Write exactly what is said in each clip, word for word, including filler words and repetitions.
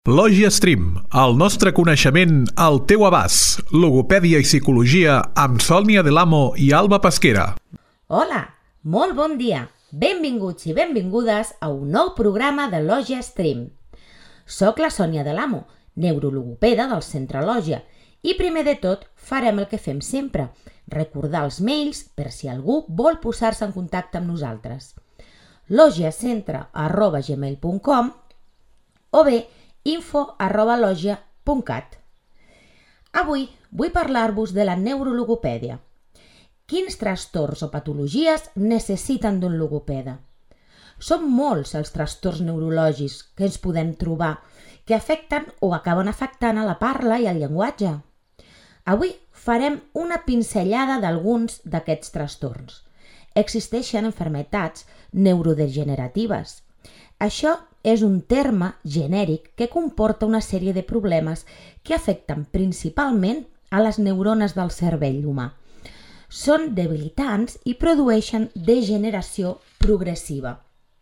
Lògia Stream, el nostre coneixement al teu abast. Logopèdia i psicologia amb Sònia Delamo i Alba Pesquera. Hola, molt bon dia. Benvinguts i benvingudes a un nou programa de Lògia Stream. Soc la Sònia Delamo, neurologopeda del Centre Lògia, i primer de tot farem el que fem sempre, recordar els mails per si algú vol posar-se en contacte amb nosaltres. logiacentre arroba gmail punt com o bé info arroba logia punt cat. Avui vull parlar-vos de la neurologopèdia. Quins trastorns o patologies necessiten d'un logopeda? Són molts els trastorns neurològics que ens podem trobar que afecten o acaben afectant a la parla i al llenguatge. Avui farem una pinzellada d'alguns d'aquests trastorns. Existeixen malalties neurodegeneratives. Això és un terme genèric que comporta una sèrie de problemes que afecten principalment a les neurones del cervell humà. Són debilitants i produeixen degeneració progressiva.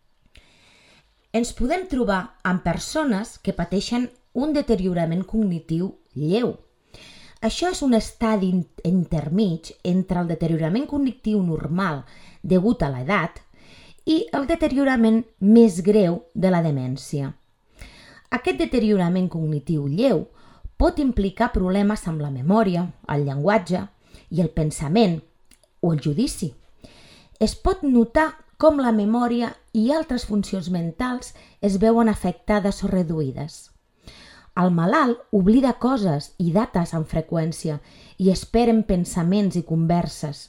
Ens podem trobar amb persones que pateixen un deteriorament cognitiu lleu. Això és un estadi intermig entre el deteriorament cognitiu normal degut a l'edat i el deteriorament més greu de la demència. Aquest deteriorament cognitiu lleu pot implicar problemes amb la memòria, el llenguatge i el pensament o el judici. Es pot notar com la memòria i altres funcions mentals es veuen afectades o reduïdes. El malalt oblida coses i dates amb freqüència i es perden pensaments i converses.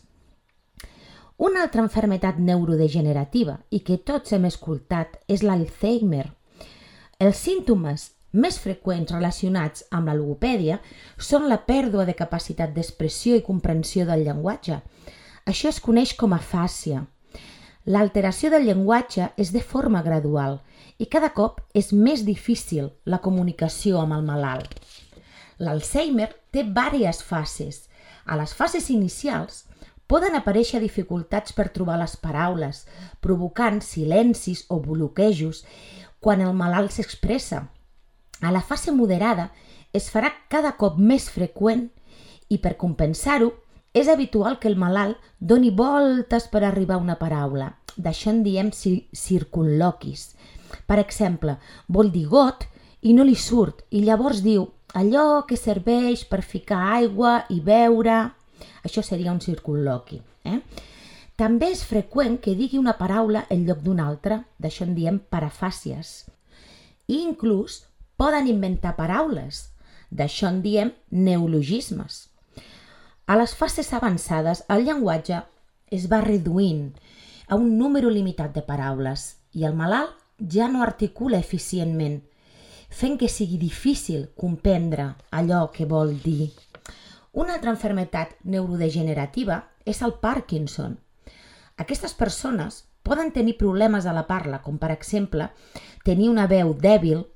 Una altra malaltia neurodegenerativa i que tots hem escoltat és l'Alzheimer. Els símptomes més freqüents relacionats amb la logopèdia són la pèrdua de capacitat d'expressió i comprensió del llenguatge. Això es coneix com a afàsia. L'alteració del llenguatge és de forma gradual i cada cop és més difícil la comunicació amb el malalt. L'Alzheimer té diverses fases. A les fases inicials poden aparèixer dificultats per trobar les paraules, provocant silencis o bloquejos quan el malalt s'expressa. A la fase moderada es farà cada cop més freqüent i per compensar-ho és habitual que el malalt doni voltes per arribar a una paraula. D'això en diem circunloquis. Per exemple, vol dir got i no li surt i llavors diu allò que serveix per ficar aigua i beure. Això seria un circunloqui. Eh? També és freqüent que digui una paraula en lloc d'una altra, d'això en diem parafàsies. I inclús poden inventar paraules, d'això en diem neologismes. A les fases avançades, el llenguatge es va reduint a un número limitat de paraules i el malalt ja no articula eficientment, fent que sigui difícil comprendre allò que vol dir. Una altra malaltia neurodegenerativa és el Parkinson. Aquestes persones poden tenir problemes a la parla, com per exemple tenir una veu dèbil,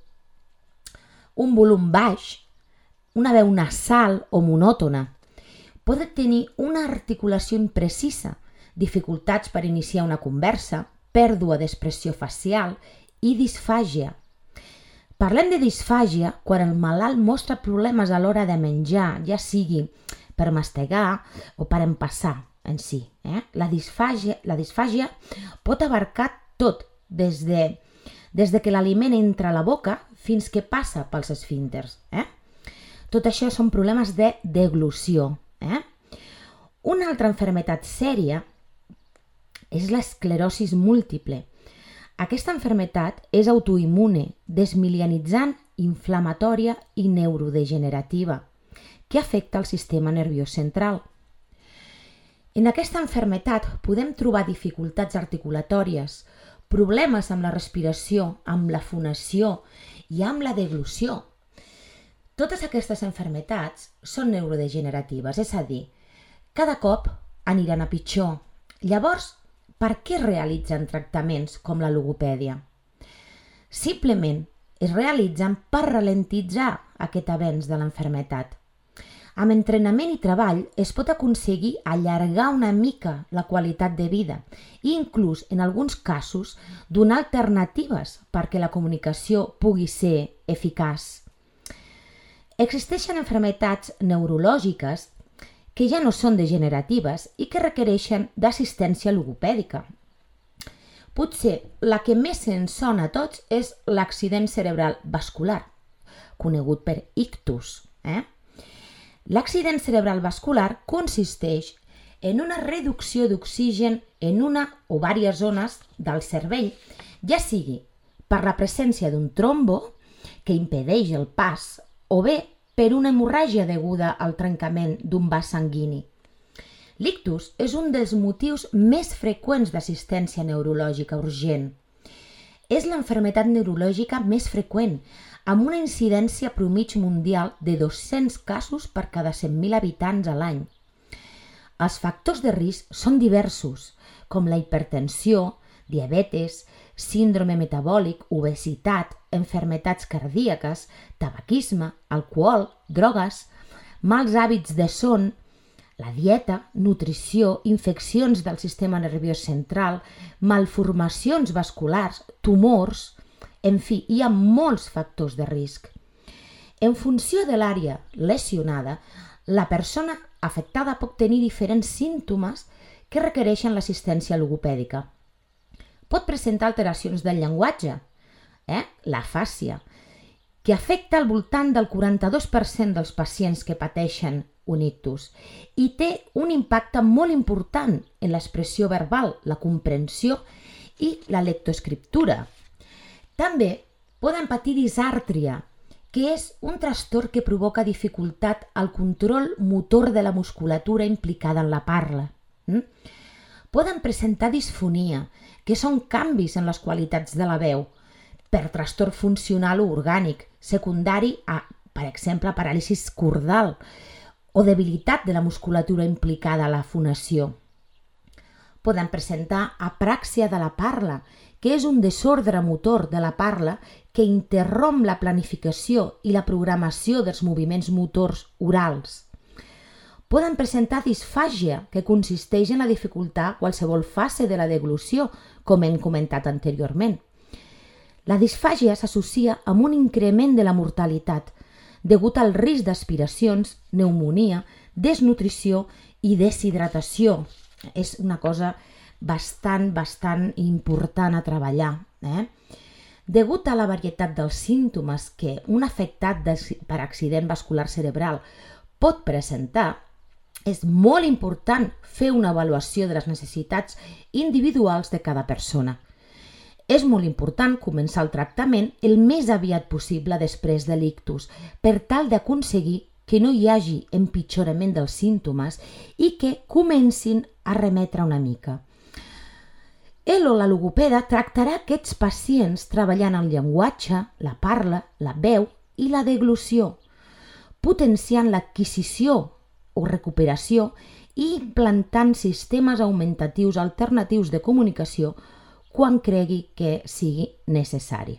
un volum baix, una veu nasal o monòtona. Poden tenir una articulació imprecisa, dificultats per iniciar una conversa, pèrdua d'expressió facial i disfàgia. Parlem de disfàgia quan el malalt mostra problemes a l'hora de menjar, ja sigui per mastegar o per empassar en si. Eh? La disfàgia, la disfàgia pot abarcar tot, des de, des de que l'aliment entra a la boca fins que passa pels esfínters. Eh? Tot això són problemes de deglució. Eh? Una altra malaltia sèria és l'esclerosi múltiple. Aquesta malaltia és autoimmune, desmilinitzant, inflamatòria i neurodegenerativa, que afecta el sistema nerviós central. En aquesta malaltia podem trobar dificultats articulatòries, problemes amb la respiració, amb la fonació i amb la deglució. Totes aquestes malalties són neurodegeneratives, és a dir, cada cop aniran a pitjor. Llavors, per què realitzen tractaments com la logopèdia? Simplement es realitzen per ralentitzar aquest avenç de la malaltia. Amb entrenament i treball es pot aconseguir allargar una mica la qualitat de vida i inclús, en alguns casos, donar alternatives perquè la comunicació pugui ser eficaç. Existeixen malalties neurològiques que ja no són degeneratives i que requereixen d'assistència logopèdica. Potser la que més ens sona a tots és l'accident cerebral vascular, conegut per ictus. Eh? L'accident cerebral vascular consisteix en una reducció d'oxigen en una o diverses zones del cervell, ja sigui per la presència d'un trombo que impedeix el pas o bé per una hemorràgia deguda al trencament d'un vas sanguini. L'ictus és un dels motius més freqüents d'assistència neurològica urgent. És la malaltia neurològica més freqüent, amb una incidència promig mundial de dos-cents casos per cada cent mil habitants a l'any. Els factors de risc són diversos, com la hipertensió, diabetes, síndrome metabòlic, obesitat, malalties cardíaques, tabaquisme, alcohol, drogues, mals hàbits de son, la dieta, nutrició, infeccions del sistema nerviós central, malformacions vasculars, tumors. En fi, hi ha molts factors de risc. En funció de l'àrea lesionada, la persona afectada pot tenir diferents símptomes que requereixen l'assistència logopèdica. Pot presentar alteracions del llenguatge, eh? l'afàsia, que afecta al voltant del quaranta-dos per cent dels pacients que pateixen un ictus i té un impacte molt important en l'expressió verbal, la comprensió i la lectoescriptura. També poden patir disàrtria, que és un trastorn que provoca dificultat al control motor de la musculatura implicada en la parla. Mm? Poden presentar disfonia, que són canvis en les qualitats de la veu, per trastorn funcional o orgànic, secundari a, per exemple, paràlisi cordal o debilitat de la musculatura implicada a la fonació. Poden presentar apràxia de la parla, que és un desordre motor de la parla que interromp la planificació i la programació dels moviments motors orals. Poden presentar disfàgia, que consisteix en la dificultat qualsevol fase de la deglució, com hem comentat anteriorment. La disfàgia s'associa amb un increment de la mortalitat, degut al risc d'aspiracions, pneumonia, desnutrició i deshidratació. És una cosa bastant, bastant important a treballar. Eh? Degut a la varietat dels símptomes que un afectat per accident vascular cerebral pot presentar, és molt important fer una avaluació de les necessitats individuals de cada persona. És molt important començar el tractament el més aviat possible després de l'ictus, per tal d'aconseguir que no hi hagi empitjorament dels símptomes i que comencin a remetre una mica. El o la logopeda tractarà aquests pacients treballant el llenguatge, la parla, la veu i la deglució, potenciant l'adquisició o recuperació i implantant sistemes augmentatius alternatius de comunicació quan cregui que sigui necessari.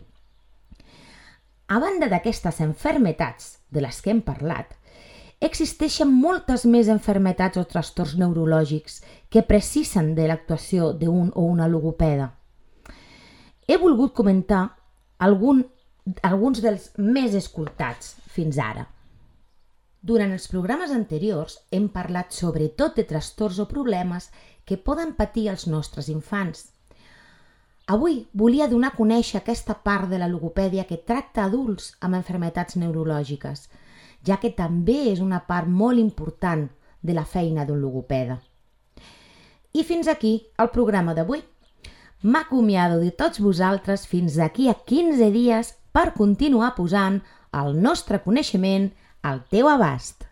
A banda d'aquestes malalties de les que hem parlat, existeixen moltes més malalties o trastorns neurològics que precisen de l'actuació d'un o una logopeda. He volgut comentar algun, alguns dels més escoltats fins ara. Durant els programes anteriors hem parlat sobretot de trastorns o problemes que poden patir els nostres infants. Avui volia donar a conèixer aquesta part de la logopèdia que tracta adults amb malalties neurològiques, ja que també és una part molt important de la feina d'un logopeda. I fins aquí el programa d'avui. M'acomiado de tots vosaltres fins d'aquí a quinze dies per continuar posant el nostre coneixement al teu abast.